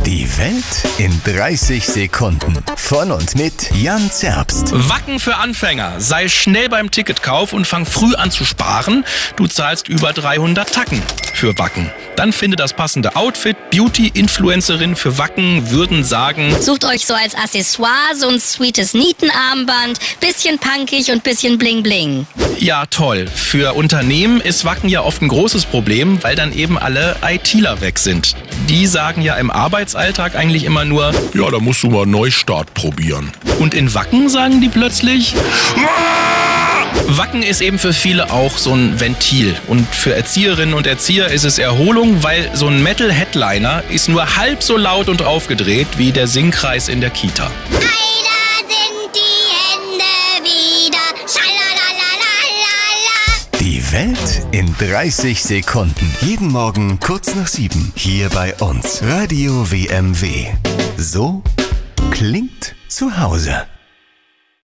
Die Welt in 30 Sekunden. Von und mit Jan Zerbst. Wacken für Anfänger. Sei schnell beim Ticketkauf und fang früh an zu sparen. Du zahlst über 300 Tacken für Wacken. Dann finde das passende Outfit. Beauty-Influencerin für Wacken würden sagen: Sucht euch so als Accessoire so ein sweetes Nietenarmband, bisschen punkig und bisschen bling bling. Ja, toll. Für Unternehmen ist Wacken ja oft ein großes Problem, weil dann eben alle ITler weg sind. Die sagen ja im Arbeitsalltag eigentlich immer nur: Ja, da musst du mal Neustart probieren. Und in Wacken sagen die plötzlich: Wacken ist eben für viele auch so ein Ventil. Und für Erzieherinnen und Erzieher ist es Erholung, weil so ein Metal-Headliner ist nur halb so laut und aufgedreht wie der Singkreis in der Kita. Die Welt in 30 Sekunden. Jeden Morgen kurz nach 7. Hier bei uns. Radio WMW. So klingt zu Hause.